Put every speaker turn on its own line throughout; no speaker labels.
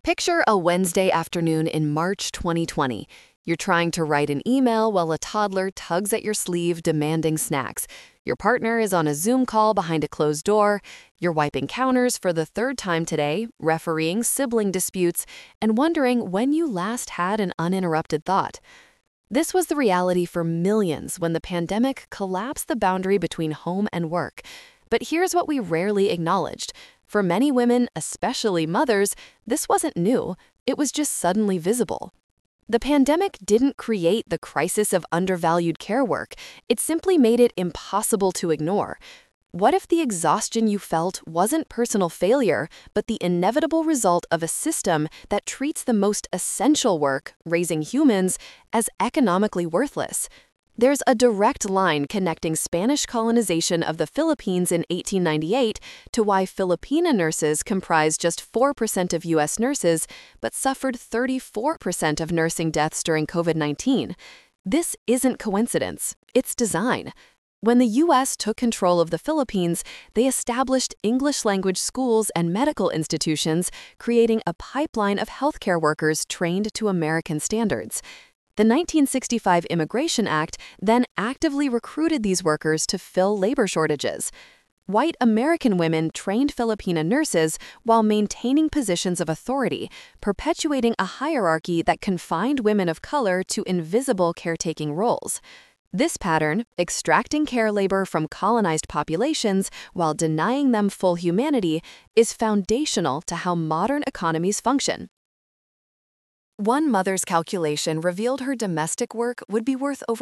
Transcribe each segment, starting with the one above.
Picture a Wednesday afternoon in March 2020. You're trying to write an email while a toddler tugs at your sleeve demanding snacks. Your partner is on a Zoom call behind a closed door. You're wiping counters for the third time today, refereeing sibling disputes, and wondering when you last had an uninterrupted thought. This was the reality for millions when the pandemic collapsed the boundary between home and work. But here's what we rarely acknowledged. For many women, especially mothers, this wasn't new. It was just suddenly visible. The pandemic didn't create the crisis of undervalued care work. It simply made it impossible to ignore. What if the exhaustion you felt wasn't personal failure, but the inevitable result of a system that treats the most essential work, raising humans, as economically worthless? There's a direct line connecting Spanish colonization of the Philippines in 1898 to why Filipina nurses comprise just 4% of U.S. nurses, but suffered 34% of nursing deaths during COVID-19. This isn't coincidence, it's design. When the U.S. took control of the Philippines, they established English-language schools and medical institutions, creating a pipeline of healthcare workers trained to American standards. The 1965 Immigration Act then actively recruited these workers to fill labor shortages. White American women trained Filipina nurses while maintaining positions of authority, perpetuating a hierarchy that confined women of color to invisible caretaking roles. This pattern, extracting care labor from colonized populations while denying them full humanity, is foundational to how modern economies function. One mother's calculation revealed her domestic work would be worth over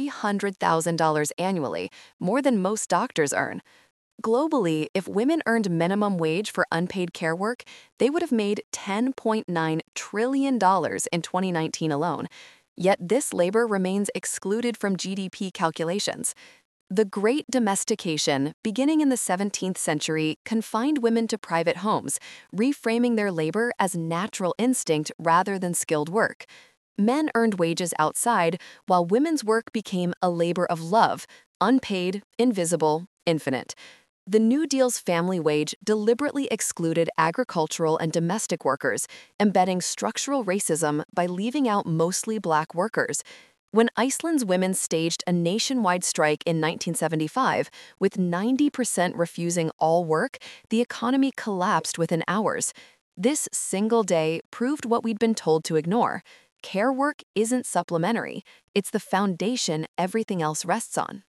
$300,000 annually, more than most doctors earn. Globally, if women earned minimum wage for unpaid care work, they would have made $10.9 trillion in 2019 alone. Yet this labor remains excluded from GDP calculations. The Great Domestication, beginning in the 17th century, confined women to private homes, reframing their labor as natural instinct rather than skilled work. Men earned wages outside, while women's work became a labor of love, unpaid, invisible, infinite. The New Deal's family wage deliberately excluded agricultural and domestic workers, embedding structural racism by leaving out mostly Black workers. When Iceland's women staged a nationwide strike in 1975, with 90% refusing all work, the economy collapsed within hours. This single day proved what we'd been told to ignore. Care work isn't supplementary. It's the foundation everything else rests on.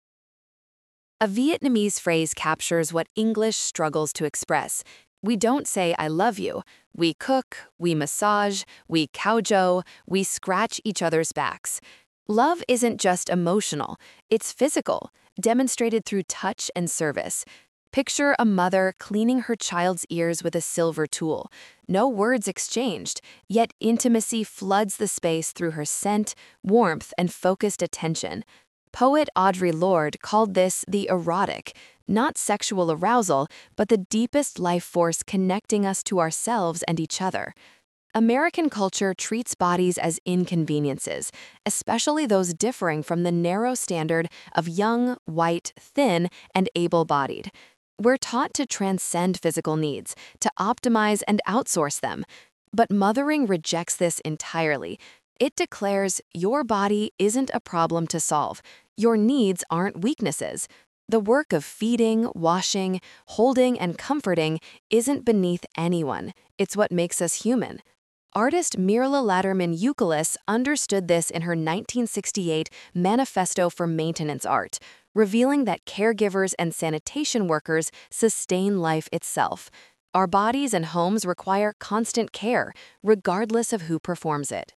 A Vietnamese phrase captures what English struggles to express. We don't say I love you. We cook, we massage, we kowjow, we scratch each other's backs. Love isn't just emotional, it's physical, demonstrated through touch and service. Picture a mother cleaning her child's ears with a silver tool. No words exchanged, yet intimacy floods the space through her scent, warmth, and focused attention. Poet Audre Lorde called this the erotic, not sexual arousal, but the deepest life force connecting us to ourselves and each other. American culture treats bodies as inconveniences, especially those differing from the narrow standard of young, white, thin, and able-bodied. We're taught to transcend physical needs, to optimize and outsource them. But mothering rejects this entirely. It declares your body isn't a problem to solve. Your needs aren't weaknesses. The work of feeding, washing, holding, and comforting isn't beneath anyone. It's what makes us human. Artist Mirla Latterman Eucalis understood this in her 1968 Manifesto for Maintenance Art, revealing that caregivers and sanitation workers sustain life itself. Our bodies and homes require constant care, regardless of who performs it.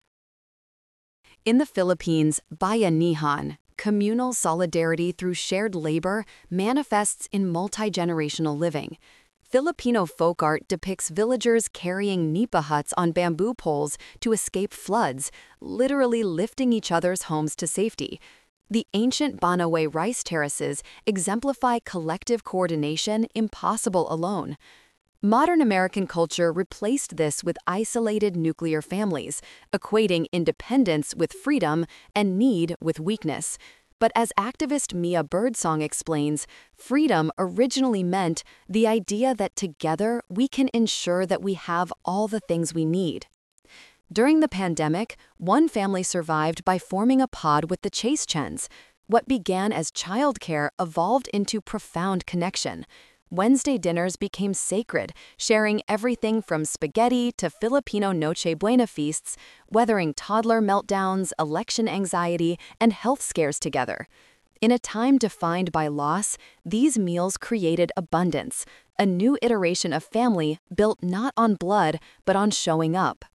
In the Philippines, Bayanihan, communal solidarity through shared labor, manifests in multi-generational living. Filipino folk art depicts villagers carrying nipa huts on bamboo poles to escape floods, literally lifting each other's homes to safety. The ancient Banaway rice terraces exemplify collective coordination impossible alone. Modern American culture replaced this with isolated nuclear families, equating independence with freedom and need with weakness. But as activist Mia Birdsong explains, freedom originally meant the idea that together we can ensure that we have all the things we need. During the pandemic, one family survived by forming a pod with the Chase Chens. What began as childcare evolved into profound connection. Wednesday dinners became sacred, sharing everything from spaghetti to Filipino Noche Buena feasts, weathering toddler meltdowns, election anxiety, and health scares together. In a time defined by loss, these meals created abundance, a new iteration of family built not on blood, but on showing up.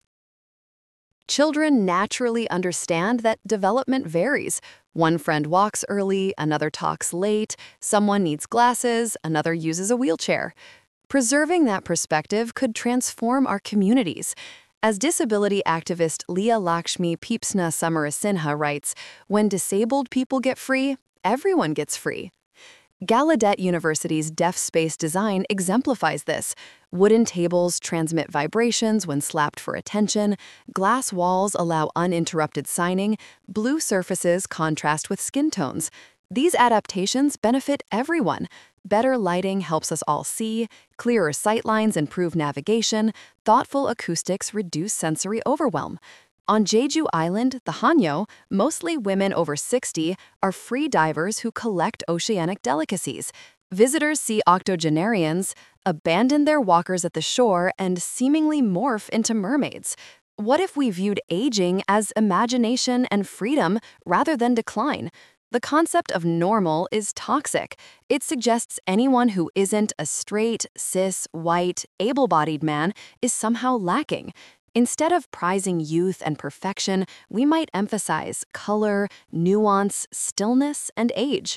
Children naturally understand that development varies. One friend walks early, another talks late, someone needs glasses, another uses a wheelchair. Preserving that perspective could transform our communities. As disability activist Leah Lakshmi Peepsna Samarasinha writes, when disabled people get free, everyone gets free. Gallaudet University's Deaf Space design exemplifies this. Wooden tables transmit vibrations when slapped for attention, glass walls allow uninterrupted signing, blue surfaces contrast with skin tones. These adaptations benefit everyone. Better lighting helps us all see, clearer sightlines improve navigation, thoughtful acoustics reduce sensory overwhelm. On Jeju Island, the Hanyo, mostly women over 60, are free divers who collect oceanic delicacies. Visitors see octogenarians abandon their walkers at the shore and seemingly morph into mermaids. What if we viewed aging as imagination and freedom rather than decline? The concept of normal is toxic. It suggests anyone who isn't a straight, cis, white, able-bodied man is somehow lacking. Instead of prizing youth and perfection, we might emphasize color, nuance, stillness, and age.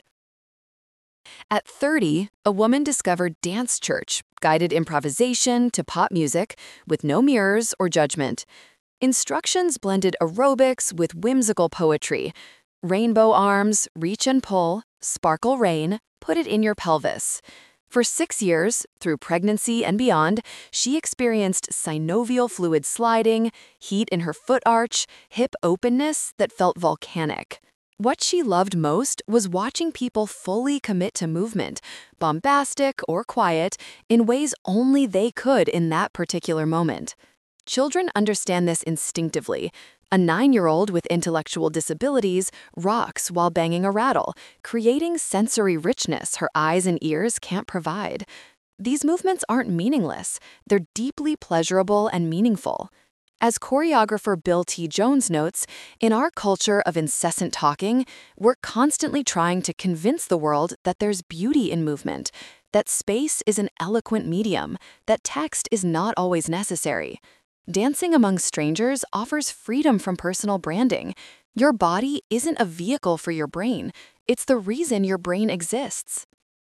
At 30, a woman discovered Dance Church, guided improvisation to pop music with no mirrors or judgment. Instructions blended aerobics with whimsical poetry. Rainbow arms, reach and pull, sparkle rain, put it in your pelvis. For 6 years, through pregnancy and beyond, she experienced synovial fluid sliding, heat in her foot arch, hip openness that felt volcanic. What she loved most was watching people fully commit to movement, bombastic or quiet, in ways only they could in that particular moment. Children understand this instinctively. A 9-year-old with intellectual disabilities rocks while banging a rattle, creating sensory richness her eyes and ears can't provide. These movements aren't meaningless. They're deeply pleasurable and meaningful. As choreographer Bill T. Jones notes, in our culture of incessant talking, we're constantly trying to convince the world that there's beauty in movement, that space is an eloquent medium, that text is not always necessary. Dancing among strangers offers freedom from personal branding. Your body isn't a vehicle for your brain. It's the reason your brain exists.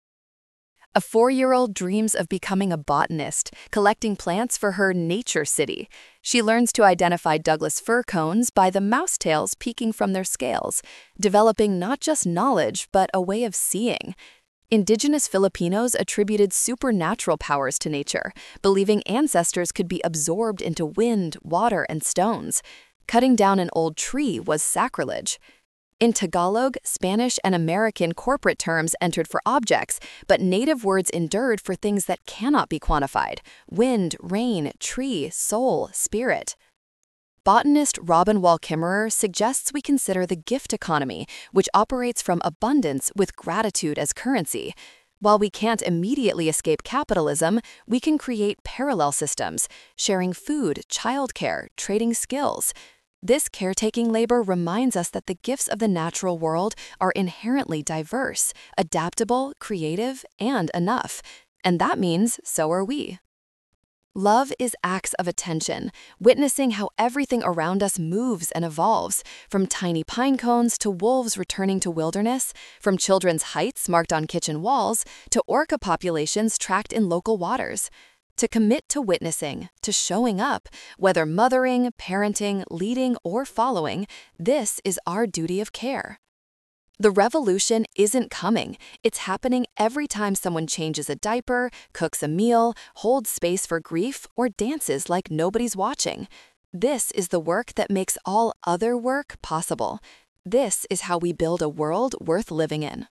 A 4-year-old dreams of becoming a botanist, collecting plants for her nature city. She learns to identify Douglas fir cones by the mouse tails peeking from their scales, developing not just knowledge, but a way of seeing. Indigenous Filipinos attributed supernatural powers to nature, believing ancestors could be absorbed into wind, water, and stones. Cutting down an old tree was sacrilege. In Tagalog, Spanish and American corporate terms entered for objects, but native words endured for things that cannot be quantified: wind, rain, tree, soul, spirit. Botanist Robin Wall Kimmerer suggests we consider the gift economy, which operates from abundance with gratitude as currency. While we can't immediately escape capitalism, we can create parallel systems, sharing food, childcare, trading skills. This caretaking labor reminds us that the gifts of the natural world are inherently diverse, adaptable, creative, and enough. And that means so are we. Love is acts of attention, witnessing how everything around us moves and evolves, from tiny pine cones to wolves returning to wilderness, from children's heights marked on kitchen walls to orca populations tracked in local waters. To commit to witnessing, to showing up, whether mothering, parenting, leading, or following, this is our duty of care. The revolution isn't coming. It's happening every time someone changes a diaper, cooks a meal, holds space for grief, or dances like nobody's watching. This is the work that makes all other work possible. This is how we build a world worth living in.